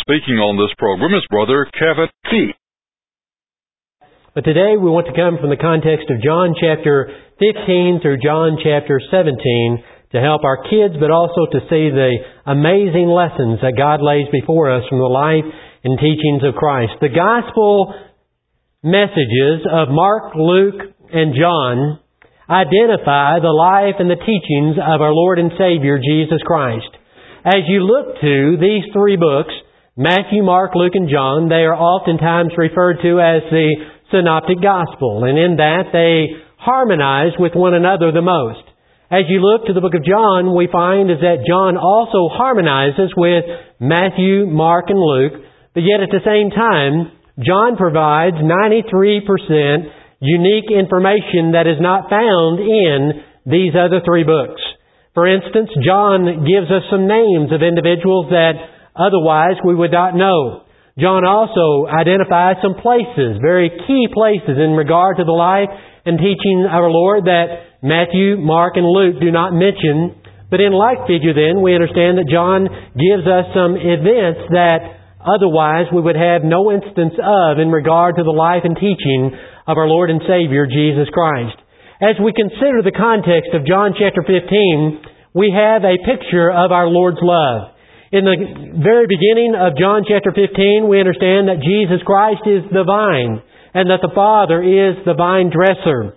speaking on this program is Brother Kevin Key. But today we want to come from the context of John chapter 15 through John chapter 17 to help our kids, but also to see the amazing lessons that God lays before us from the life and teachings of Christ. The gospel messages of Mark, Luke, and John identify the life and the teachings of our Lord and Savior, Jesus Christ. As you look to these three books, Matthew, Mark, Luke, and John, they are oftentimes referred to as the Synoptic Gospel, and in that they harmonize with one another the most. As you look to the book of John, we find is that John also harmonizes with Matthew, Mark, and Luke, but yet at the same time, John provides 93% unique information that is not found in these other three books. For instance, John gives us some names of individuals that otherwise we would not know. John also identifies some places, very key places in regard to the life and teaching of our Lord that Matthew, Mark, and Luke do not mention. But in like figure then, we understand that John gives us some events that otherwise we would have no instance of in regard to the life and teaching of our Lord and Savior, Jesus Christ. As we consider the context of John chapter 15, we have a picture of our Lord's love. In the very beginning of John chapter 15, we understand that Jesus Christ is the vine and that the Father is the vine dresser.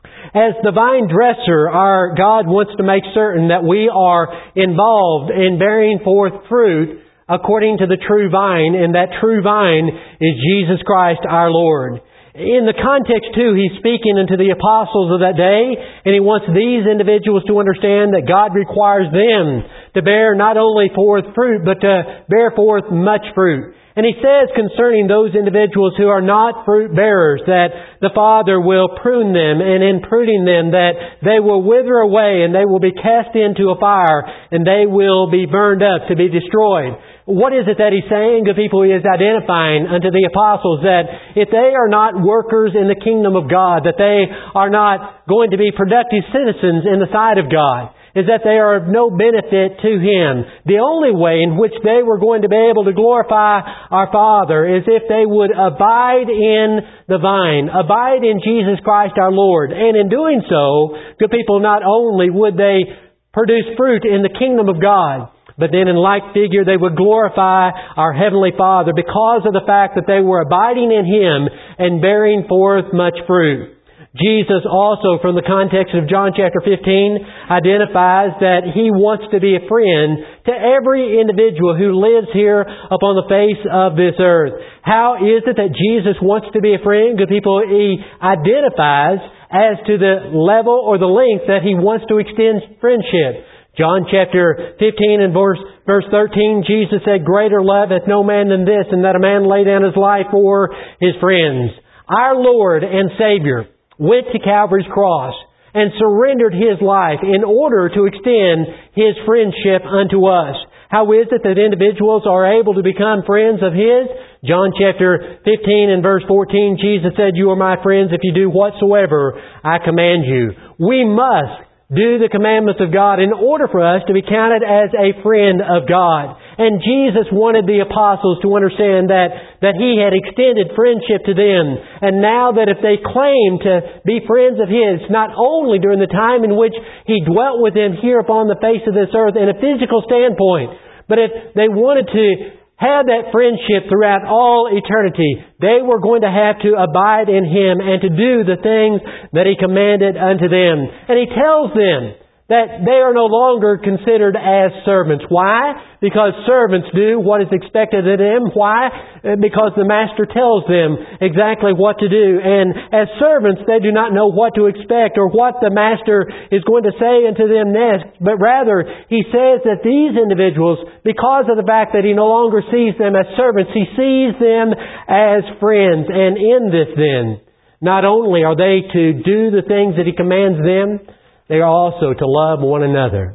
As the vine dresser, our God wants to make certain that we are involved in bearing forth fruit according to the true vine, and that true vine is Jesus Christ our Lord. In the context, too, He's speaking unto the apostles of that day, and He wants these individuals to understand that God requires them to bear not only forth fruit, but to bear forth much fruit. And He says concerning those individuals who are not fruit bearers, that the Father will prune them, and in pruning them, that they will wither away, and they will be cast into a fire, and they will be burned up to be destroyed. What is it that He's saying to people? He is identifying unto the apostles that if they are not workers in the kingdom of God, that they are not going to be productive citizens in the sight of God, is that they are of no benefit to Him. The only way in which they were going to be able to glorify our Father is if they would abide in the vine, abide in Jesus Christ our Lord. And in doing so, the people not only would they produce fruit in the kingdom of God, but then in like figure they would glorify our Heavenly Father because of the fact that they were abiding in Him and bearing forth much fruit. Jesus also, from the context of John chapter 15, identifies that He wants to be a friend to every individual who lives here upon the face of this earth. How is it that Jesus wants to be a friend? Good people, He identifies as to the level or the length that He wants to extend friendship. John chapter 15 and verse 13, Jesus said, "Greater love hath no man than this, and that a man lay down his life for his friends." Our Lord and Savior went to Calvary's cross and surrendered His life in order to extend His friendship unto us. How is it that individuals are able to become friends of His? John chapter 15 and verse 14, Jesus said, "You are my friends if you do whatsoever I command you." We must do the commandments of God in order for us to be counted as a friend of God. And Jesus wanted the apostles to understand that He had extended friendship to them. And now that if they claim to be friends of His, not only during the time in which He dwelt with them here upon the face of this earth in a physical standpoint, but if they wanted to have that friendship throughout all eternity, they were going to have to abide in Him and to do the things that He commanded unto them. And He tells them that they are no longer considered as servants. Why? Because servants do what is expected of them. Why? Because the master tells them exactly what to do. And as servants, they do not know what to expect or what the master is going to say unto them next. But rather, He says that these individuals, because of the fact that He no longer sees them as servants, He sees them as friends. And in this then, not only are they to do the things that He commands them, they are also to love one another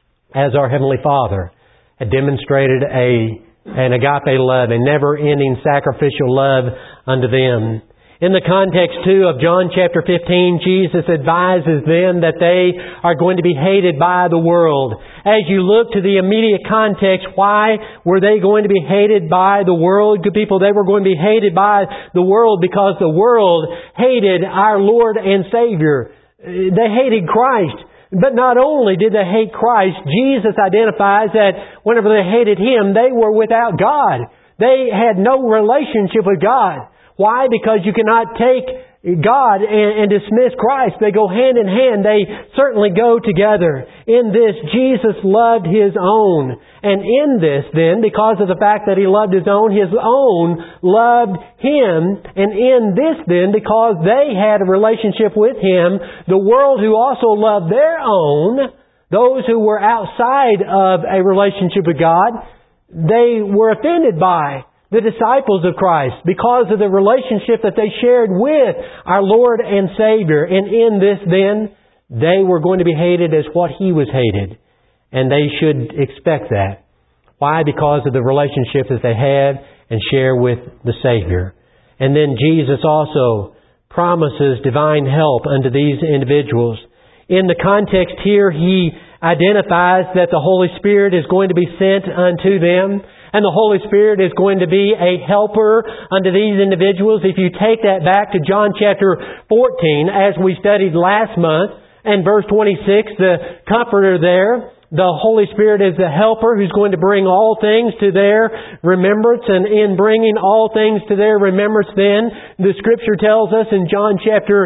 as our Heavenly Father had demonstrated an agape love, a never-ending sacrificial love unto them. In the context, too, of John chapter 15, Jesus advises them that they are going to be hated by the world. As you look to the immediate context, why were they going to be hated by the world? Good people, they were going to be hated by the world because the world hated our Lord and Savior. They hated Christ. But not only did they hate Christ, Jesus identifies that whenever they hated Him, they were without God. They had no relationship with God. Why? Because you cannot take God and dismiss Christ. They go hand in hand. They certainly go together. In this, Jesus loved His own. And in this, then, because of the fact that He loved His own loved Him. And in this, then, because they had a relationship with Him, the world who also loved their own, those who were outside of a relationship with God, they were offended by the disciples of Christ because of the relationship that they shared with our Lord and Savior. And in this then, they were going to be hated as what He was hated. And they should expect that. Why? Because of the relationship that they had and share with the Savior. And then Jesus also promises divine help unto these individuals. In the context here, He identifies that the Holy Spirit is going to be sent unto them. And the Holy Spirit is going to be a helper unto these individuals. If you take that back to John chapter 14, as we studied last month, and verse 26, the Comforter there, the Holy Spirit is the helper who's going to bring all things to their remembrance. And in bringing all things to their remembrance then, the Scripture tells us in John chapter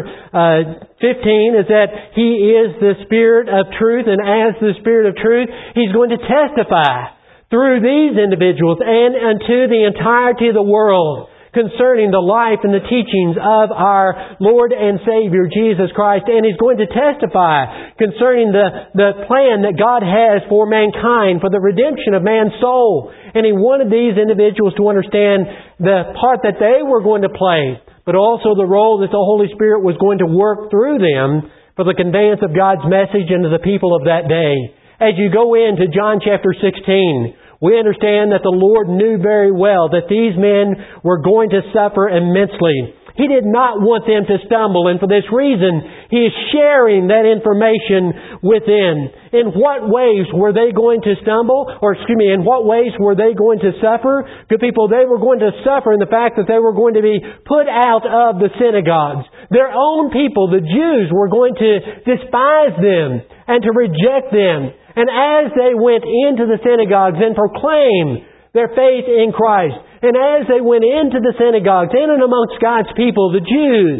15 is that He is the Spirit of truth. And as the Spirit of truth, He's going to testify through these individuals and unto the entirety of the world concerning the life and the teachings of our Lord and Savior Jesus Christ. And He's going to testify concerning the plan that God has for mankind, for the redemption of man's soul. And He wanted these individuals to understand the part that they were going to play, but also the role that the Holy Spirit was going to work through them for the conveyance of God's message unto the people of that day. As you go into John chapter 16, we understand that the Lord knew very well that these men were going to suffer immensely. He did not want them to stumble, and for this reason, He is sharing that information with them. In what ways were they going to stumble? In what ways were they going to suffer? Good people, they were going to suffer in the fact that they were going to be put out of the synagogues. Their own people, the Jews, were going to despise them and to reject them. And as they went into the synagogues and proclaimed their faith in Christ, and as they went into the synagogues, in and amongst God's people, the Jews,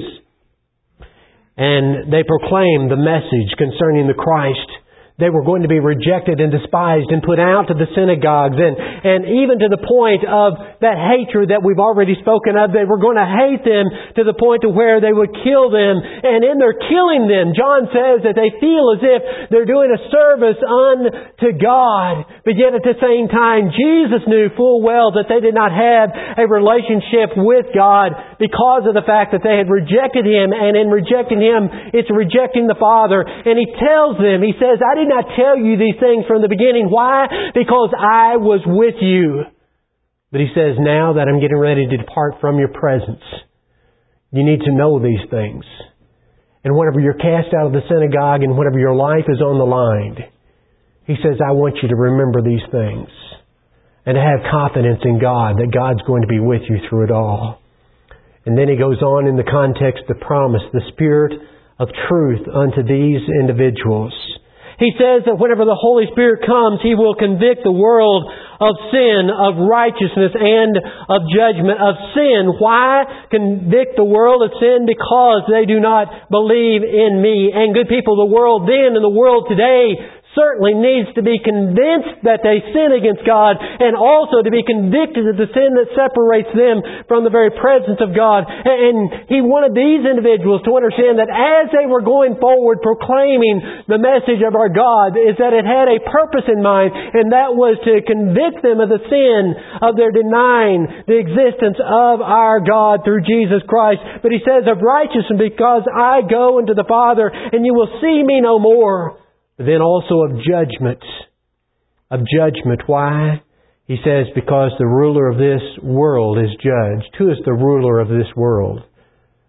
and they proclaimed the message concerning the Christ, they were going to be rejected and despised and put out to the synagogues. And even to the point of that hatred that we've already spoken of, they were going to hate them to the point to where they would kill them. And in their killing them, John says that they feel as if they're doing a service unto God. But yet at the same time, Jesus knew full well that they did not have a relationship with God because of the fact that they had rejected Him. And in rejecting Him, it's rejecting the Father. And He tells them, He says, I did not tell you these things from the beginning. Why? Because I was with you. But He says, now that I'm getting ready to depart from your presence, you need to know these things. And whenever you're cast out of the synagogue and whenever your life is on the line, He says, I want you to remember these things and to have confidence in God that God's going to be with you through it all. And then He goes on in the context of promise, the Spirit of truth unto these individuals. He says that whenever the Holy Spirit comes, He will convict the world of sin, of righteousness, and of judgment. Of sin. Why convict the world of sin? Because they do not believe in Me. And good people, the world then and the world today certainly needs to be convinced that they sin against God, and also to be convicted of the sin that separates them from the very presence of God. And He wanted these individuals to understand that as they were going forward proclaiming the message of our God, is that it had a purpose in mind, and that was to convict them of the sin of their denying the existence of our God through Jesus Christ. But He says of righteousness, because I go unto the Father, and you will see Me no more. But then also of judgment. Of judgment. Why? He says, because the ruler of this world is judged. Who is the ruler of this world?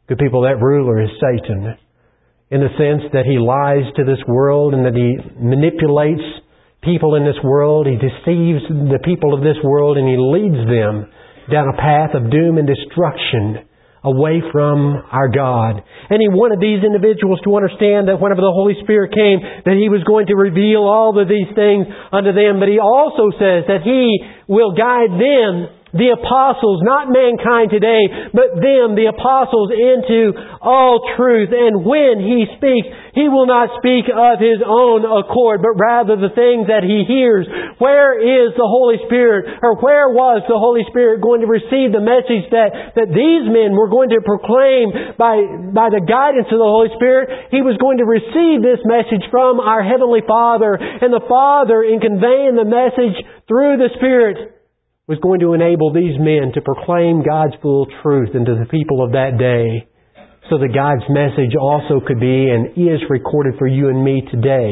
Good people, that ruler is Satan, in the sense that he lies to this world and that he manipulates people in this world. He deceives the people of this world and he leads them down a path of doom and destruction away from our God. And He wanted these individuals to understand that whenever the Holy Spirit came, that He was going to reveal all of these things unto them. But He also says that He will guide them, the apostles, not mankind today, but them, the apostles, into all truth. And when He speaks, He will not speak of His own accord, but rather the things that He hears. Where is the Holy Spirit, or where was the Holy Spirit going to receive the message that these men were going to proclaim by the guidance of the Holy Spirit? He was going to receive this message from our Heavenly Father, and the Father, in conveying the message through the Spirit, was going to enable these men to proclaim God's full truth into the people of that day, so that God's message also could be and is recorded for you and me today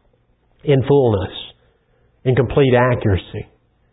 in fullness, in complete accuracy.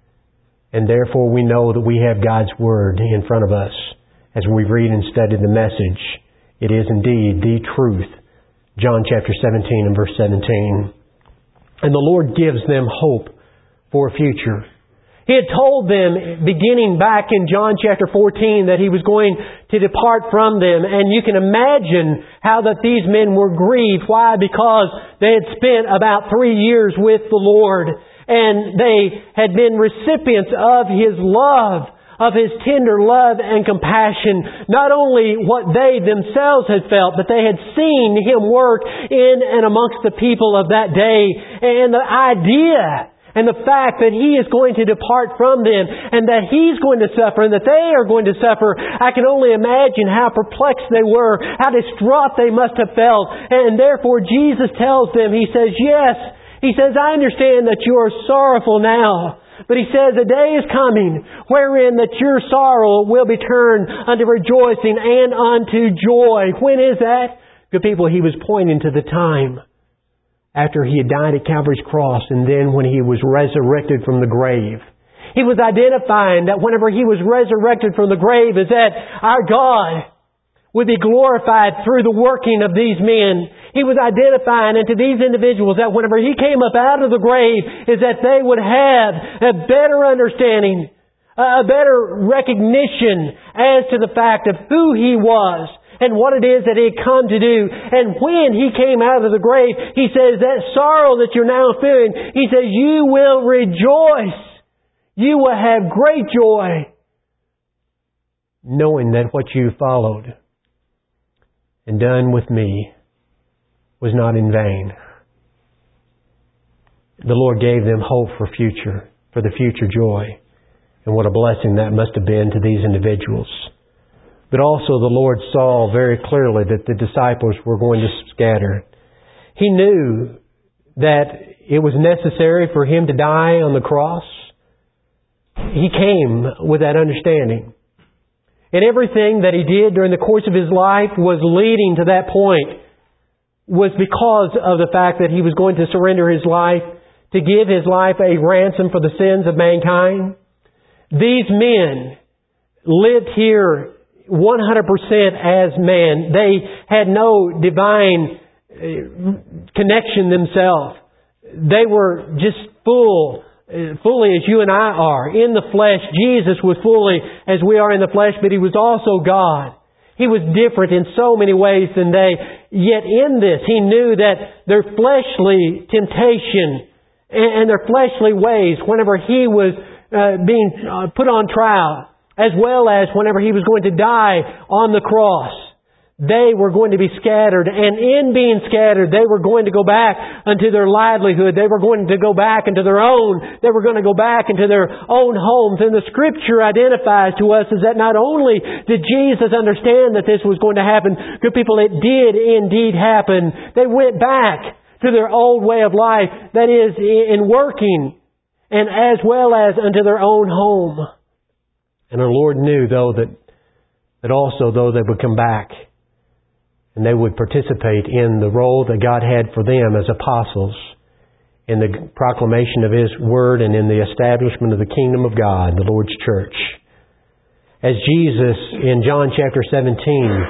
And therefore we know that we have God's Word in front of us as we read and study the message. It is indeed the truth. John chapter 17 and verse 17. And the Lord gives them hope for a future. He had told them, beginning back in John chapter 14, that He was going to depart from them. And you can imagine how that these men were grieved. Why? Because they had spent about 3 years with the Lord. And they had been recipients of His love, of His tender love and compassion. Not only what they themselves had felt, but they had seen Him work in and amongst the people of that day. And the idea and the fact that He is going to depart from them and that He's going to suffer and that they are going to suffer, I can only imagine how perplexed they were, how distraught they must have felt. And therefore Jesus tells them, He says, yes, He says, I understand that you are sorrowful now. But He says, a day is coming wherein that your sorrow will be turned unto rejoicing and unto joy. When is that? Good people, He was pointing to the time after He had died at Calvary's cross, and then when He was resurrected from the grave. He was identifying that whenever He was resurrected from the grave is that our God would be glorified through the working of these men. He was identifying unto these individuals that whenever He came up out of the grave is that they would have a better understanding, a better recognition as to the fact of who He was and what it is that He had come to do. And when He came out of the grave, He says, that sorrow that you're now feeling, He says, you will rejoice. You will have great joy, knowing that what you followed and done with me was not in vain. The Lord gave them hope for the future joy. And what a blessing that must have been to these individuals. But also the Lord saw very clearly that the disciples were going to scatter. He knew that it was necessary for Him to die on the cross. He came with that understanding. And everything that He did during the course of His life was leading to that point, was because of the fact that He was going to surrender His life, to give His life a ransom for the sins of mankind. These men lived here 100% as man. They had no divine connection themselves. They were just fully as you and I are. In the flesh, Jesus was fully as we are in the flesh, but He was also God. He was different in so many ways than they. Yet in this, He knew that their fleshly temptation and their fleshly ways, whenever He was being put on trial, as well as whenever He was going to die on the cross, they were going to be scattered. And in being scattered, they were going to go back unto their livelihood. They were going to go back into their own. They were going to go back into their own homes. And the Scripture identifies to us is that not only did Jesus understand that this was going to happen, good people, it did indeed happen. They went back to their old way of life, that is, in working, and as well as unto their own home. And our Lord knew, though, that also, though, they would come back and they would participate in the role that God had for them as apostles in the proclamation of His Word and in the establishment of the kingdom of God, the Lord's church. As Jesus, in John chapter 17,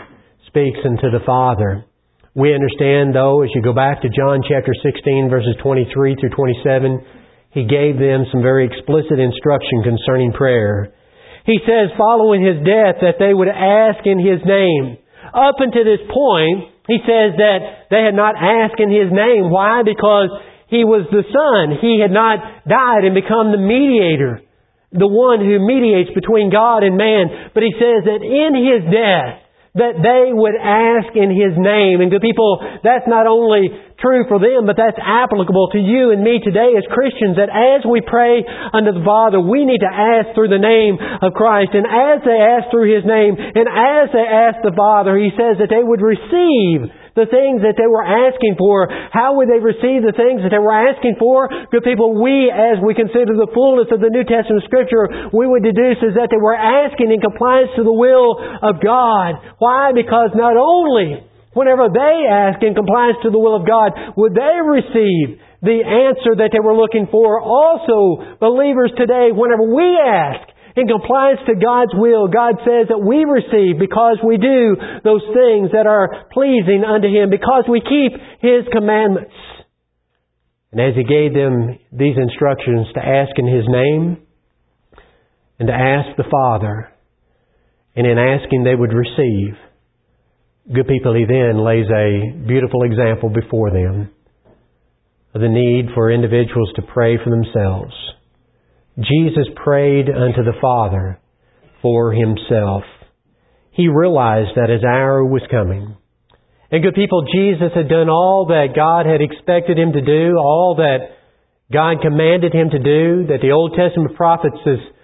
speaks unto the Father. We understand, though, as you go back to John chapter 16, verses 23 through 27, He gave them some very explicit instruction concerning prayer. He says, following His death, that they would ask in His name. Up until this point, He says that they had not asked in His name. Why? Because He was the Son. He had not died and become the mediator, the one who mediates between God and man. But He says that in His death, that they would ask in His name. And good people, that's not only true for them, but that's applicable to you and me today as Christians, that as we pray unto the Father, we need to ask through the name of Christ. And as they ask through His name, and as they ask the Father, He says that they would receive the things that they were asking for. How would they receive the things that they were asking for? Good people, we, as we consider the fullness of the New Testament Scripture, we would deduce is that they were asking in compliance to the will of God. Why? Because not only whenever they ask in compliance to the will of God, would they receive the answer that they were looking for. Also, believers today, whenever we ask in compliance to God's will, God says that we receive because we do those things that are pleasing unto Him, because we keep His commandments. And as He gave them these instructions to ask in His name and to ask the Father, and in asking they would receive, good people, He then lays a beautiful example before them of the need for individuals to pray for themselves. Jesus prayed unto the Father for Himself. He realized that His hour was coming. And good people, Jesus had done all that God had expected Him to do, all that God commanded Him to do, that the Old Testament prophets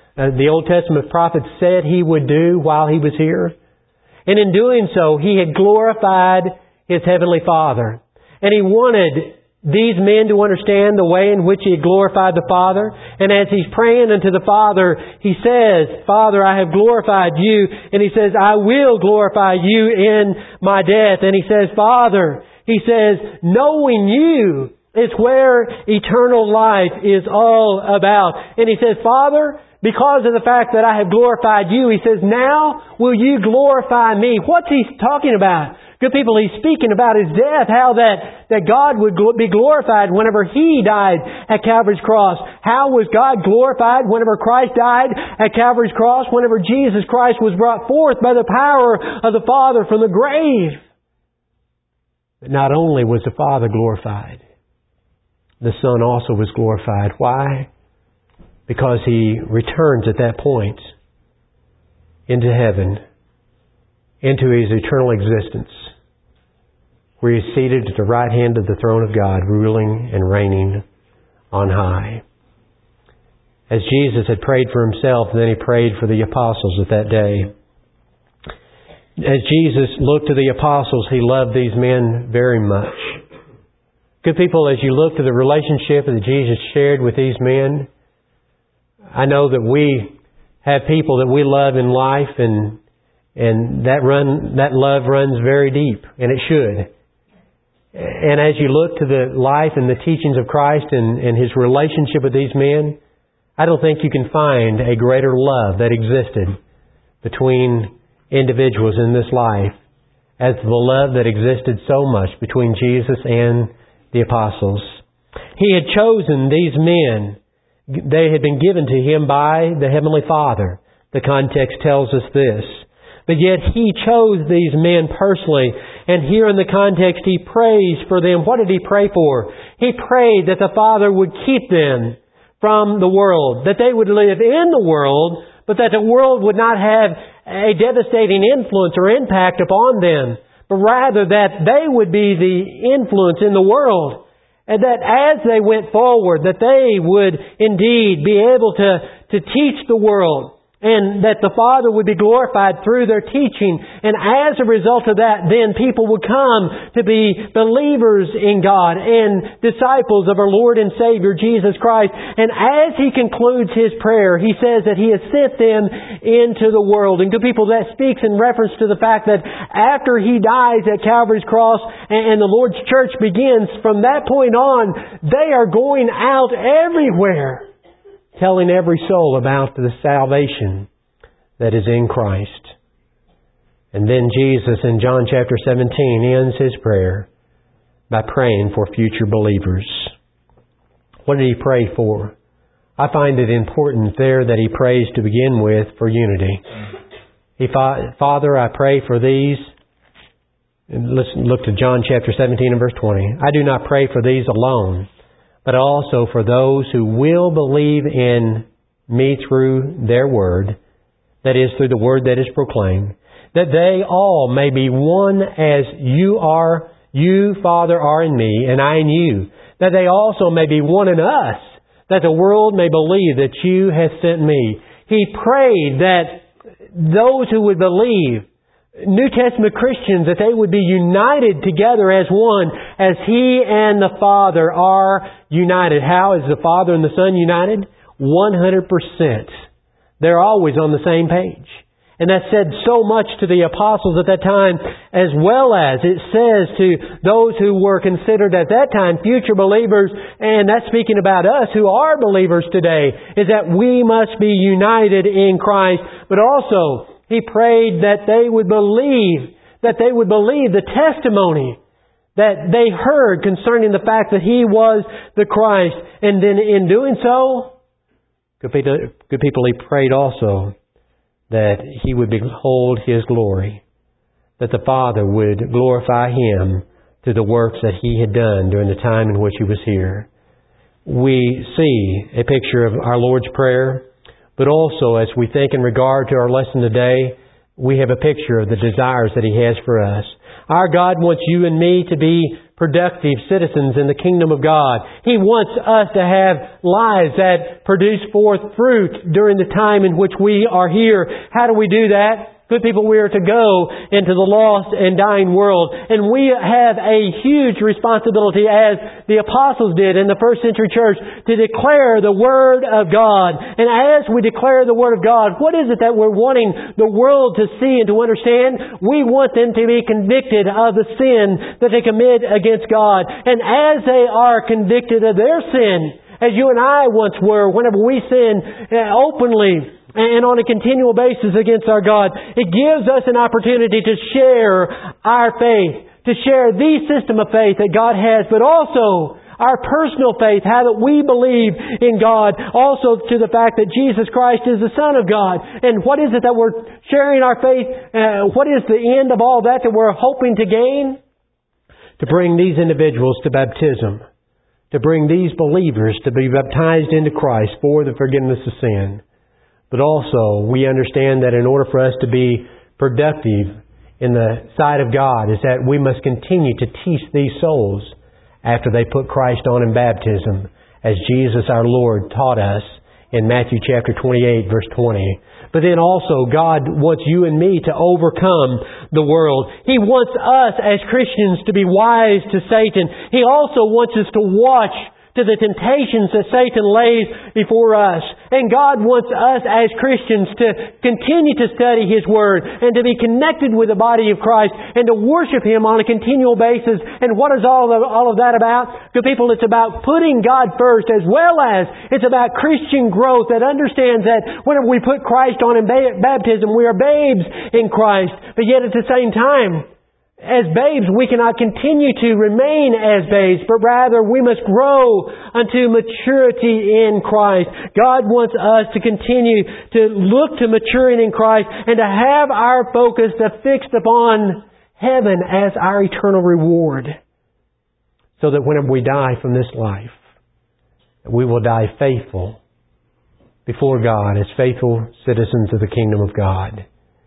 said He would do while He was here. And in doing so, He had glorified His Heavenly Father. And He wanted these men to understand the way in which He had glorified the Father. And as He's praying unto the Father, He says, Father, I have glorified You. And He says, I will glorify You in my death. And He says, Father, He says, knowing You is where eternal life is all about. And He says, Father, because of the fact that I have glorified You, He says, now will You glorify Me. What's He talking about? Good people, He's speaking about His death, how that God would be glorified whenever He died at Calvary's cross. How was God glorified whenever Christ died at Calvary's cross? Whenever Jesus Christ was brought forth by the power of the Father from the grave. But not only was the Father glorified, the Son also was glorified. Why? Because He returns at that point into heaven, into His eternal existence, where He is seated at the right hand of the throne of God, ruling and reigning on high. As Jesus had prayed for Himself, then He prayed for the apostles at that day. As Jesus looked to the apostles, He loved these men very much. Good people, as you look to the relationship that Jesus shared with these men, I know that we have people that we love in life, and that love runs very deep, and it should. And as you look to the life and the teachings of Christ and His relationship with these men, I don't think you can find a greater love that existed between individuals in this life as the love that existed so much between Jesus and the apostles. He had chosen these men. They had been given to Him by the Heavenly Father. The context tells us this. But yet He chose these men personally. And here in the context, He prays for them. What did He pray for? He prayed that the Father would keep them from the world. That they would live in the world, but that the world would not have a devastating influence or impact upon them. But rather that they would be the influence in the world. And that as they went forward, that they would indeed be able to teach the world. And that the Father would be glorified through their teaching. And as a result of that, then people would come to be believers in God and disciples of our Lord and Savior, Jesus Christ. And as He concludes His prayer, He says that He has sent them into the world. And good people, that speaks in reference to the fact that after He dies at Calvary's cross and the Lord's church begins, from that point on, they are going out everywhere, telling every soul about the salvation that is in Christ. And then Jesus in John chapter 17 ends His prayer by praying for future believers. What did He pray for? I find it important there that He prays to begin with for unity. Father, I pray for these. And let's look to John chapter 17 and verse 20. I do not pray for these alone, but also for those who will believe in Me through their word, that is, through the word that is proclaimed, that they all may be one as you, Father, are in Me, and I in you, that they also may be one in us, that the world may believe that You have sent Me. He prayed that those who would believe, New Testament Christians, that they would be united together as one, as He and the Father are united. How is the Father and the Son united? 100%. They're always on the same page. And that said so much to the apostles at that time, as well as it says to those who were considered at that time future believers, and that's speaking about us who are believers today, is that we must be united in Christ. But also, He prayed that they would believe the testimony that they heard concerning the fact that He was the Christ. And then in doing so, good people, He prayed also that He would behold His glory, that the Father would glorify Him through the works that He had done during the time in which He was here. We see a picture of our Lord's Prayer, but also as we think in regard to our lesson today, we have a picture of the desires that He has for us. Our God wants you and me to be productive citizens in the kingdom of God. He wants us to have lives that produce forth fruit during the time in which we are here. How do we do that? Good people, we are to go into the lost and dying world. And we have a huge responsibility, as the apostles did in the first century church, to declare the Word of God. And as we declare the Word of God, what is it that we're wanting the world to see and to understand? We want them to be convicted of the sin that they commit against God. And as they are convicted of their sin, as you and I once were, whenever we sin openly and on a continual basis against our God, it gives us an opportunity to share our faith, to share the system of faith that God has, but also our personal faith, how that we believe in God, also to the fact that Jesus Christ is the Son of God. And what is it that we're sharing our faith? What is the end of all that we're hoping to gain? To bring these individuals to baptism, to bring these believers to be baptized into Christ for the forgiveness of sin. But also, we understand that in order for us to be productive in the sight of God is that we must continue to teach these souls after they put Christ on in baptism, as Jesus our Lord taught us in Matthew chapter 28, verse 20. But then also, God wants you and me to overcome the world. He wants us as Christians to be wise to Satan. He also wants us to watch to the temptations that Satan lays before us. And God wants us as Christians to continue to study His Word and to be connected with the body of Christ and to worship Him on a continual basis. And what is all of that about? Good people, it's about putting God first, as well as it's about Christian growth that understands that whenever we put Christ on in baptism, we are babes in Christ. But yet at the same time, as babes, we cannot continue to remain as babes, but rather we must grow unto maturity in Christ. God wants us to continue to look to maturing in Christ and to have our focus fixed upon heaven as our eternal reward, so that whenever we die from this life, we will die faithful before God as faithful citizens of the kingdom of God.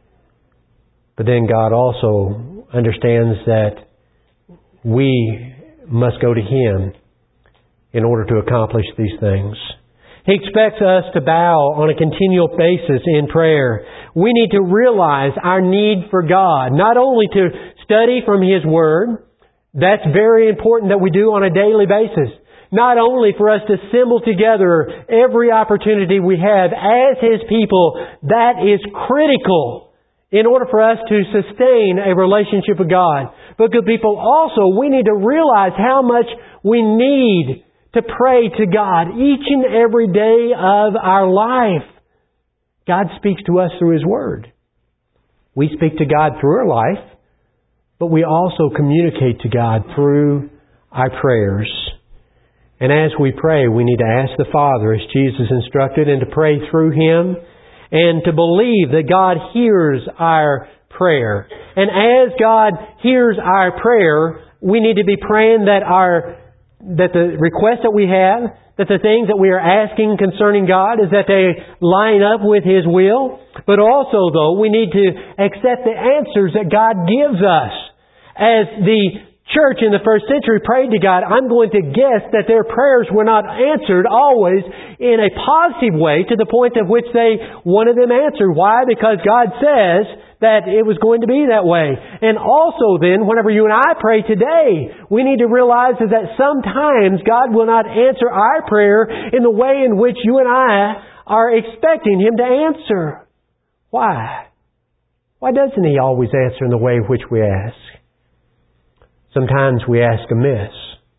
But then God also understands that we must go to Him in order to accomplish these things. He expects us to bow on a continual basis in prayer. We need to realize our need for God, not only to study from His Word. That's very important that we do on a daily basis. Not only for us to assemble together every opportunity we have as His people. That is critical in order for us to sustain a relationship with God. But good people, also we need to realize how much we need to pray to God each and every day of our life. God speaks to us through His Word. We speak to God through our life, but we also communicate to God through our prayers. And as we pray, we need to ask the Father, as Jesus instructed, and to pray through Him, and to believe that God hears our prayer. And as God hears our prayer, we need to be praying that the requests that we have, that the things that we are asking concerning God, is that they line up with His will. But also, though, we need to accept the answers that God gives us. As the church in the first century prayed to God, I'm going to guess that their prayers were not answered always in a positive way to the point of which they wanted them answered. Why? Because God says that it was going to be that way. And also then, whenever you and I pray today, we need to realize that sometimes God will not answer our prayer in the way in which you and I are expecting Him to answer. Why? Why doesn't He always answer in the way in which we ask? Sometimes we ask amiss.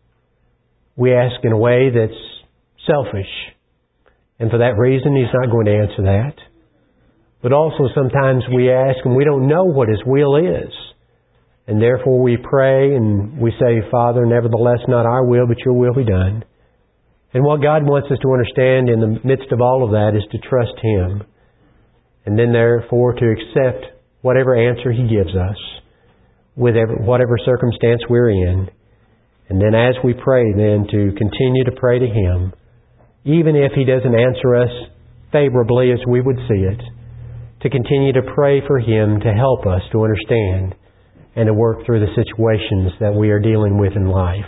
We ask in a way that's selfish. And for that reason, He's not going to answer that. But also sometimes we ask and we don't know what His will is. And therefore we pray and we say, Father, nevertheless not our will, but Your will be done. And what God wants us to understand in the midst of all of that is to trust Him. And then therefore to accept whatever answer He gives us, with whatever circumstance we're in. And then as we pray, then to continue to pray to Him, even if He doesn't answer us favorably as we would see it, to continue to pray for Him to help us to understand and to work through the situations that we are dealing with in life.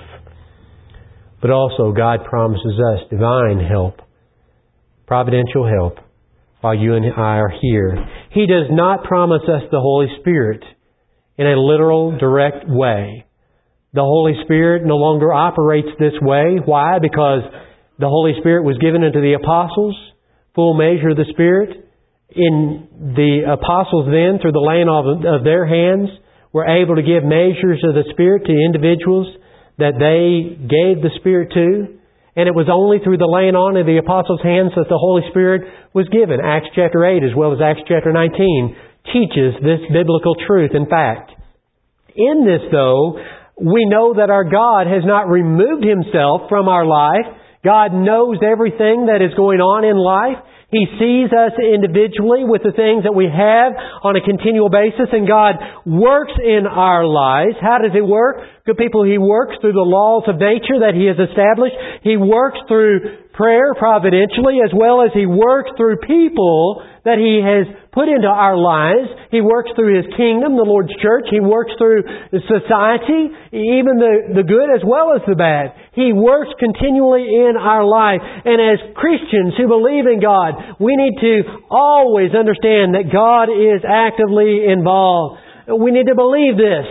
But also God promises us divine help, providential help, while you and I are here. He does not promise us the Holy Spirit in a literal, direct way. The Holy Spirit no longer operates this way. Why? Because the Holy Spirit was given unto the apostles, full measure of the Spirit. In the apostles then, through the laying of their hands, were able to give measures of the Spirit to individuals that they gave the Spirit to. And it was only through the laying on of the apostles' hands that the Holy Spirit was given. Acts chapter 8 as well as Acts chapter 19 teaches this biblical truth. In fact, in this though, we know that our God has not removed Himself from our life. God knows everything that is going on in life. He sees us individually with the things that we have on a continual basis, and God works in our lives. How does He work? Good people, He works through the laws of nature that He has established. He works through prayer providentially, as well as He works through people that He has put into our lives. He works through His kingdom, the Lord's church. He works through society, even the good as well as the bad. He works continually in our life. And as Christians who believe in God, we need to always understand that God is actively involved. We need to believe this.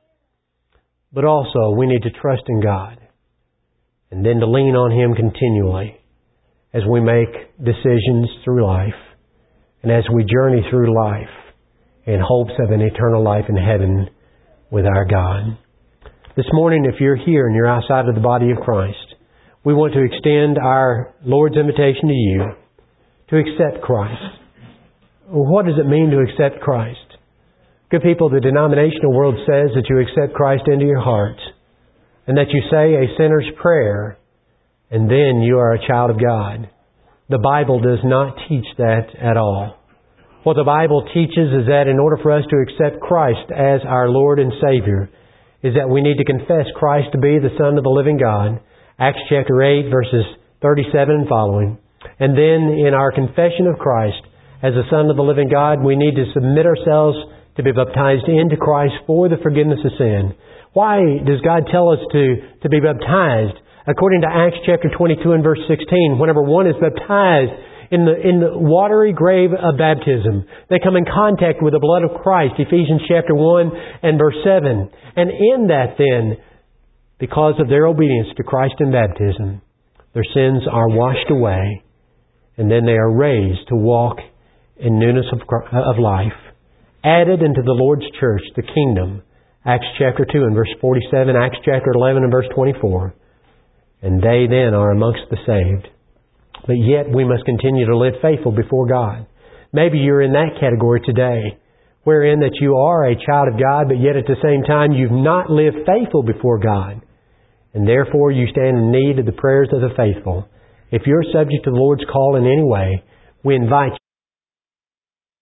But also, we need to trust in God. And then to lean on Him continually as we make decisions through life and as we journey through life in hopes of an eternal life in heaven with our God. This morning, if you're here and you're outside of the body of Christ, we want to extend our Lord's invitation to you to accept Christ. What does it mean to accept Christ? Good people, the denominational world says that you accept Christ into your heart and that you say a sinner's prayer and then you are a child of God. The Bible does not teach that at all. What the Bible teaches is that in order for us to accept Christ as our Lord and Savior, is that we need to confess Christ to be the Son of the living God. Acts chapter 8 verses 37 and following. And then in our confession of Christ as the Son of the living God, we need to submit ourselves to be baptized into Christ for the forgiveness of sin. Why does God tell us to be baptized? According to Acts chapter 22 and verse 16, whenever one is baptized in the watery grave of baptism, they come in contact with the blood of Christ, Ephesians chapter 1 and verse 7. And in that then, because of their obedience to Christ in baptism, their sins are washed away, and then they are raised to walk in newness of life, added into the Lord's church, the kingdom, Acts chapter 2 and verse 47, Acts chapter 11 and verse 24. And they then are amongst the saved. But yet we must continue to live faithful before God. Maybe you're in that category today, wherein that you are a child of God, but yet at the same time you've not lived faithful before God, and therefore you stand in need of the prayers of the faithful. If you're subject to the Lord's call in any way, we invite you